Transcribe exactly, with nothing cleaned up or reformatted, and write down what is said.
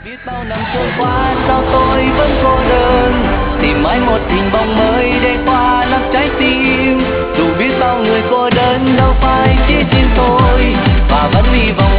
biết bao năm trôi qua sao tôi vẫn cô đơn, tìm mãi một hình bóng mới để qua lấp trái tim. Dù biết bao người cô đơn đâu phải chỉ riêng tôi, và vẫn hy vọng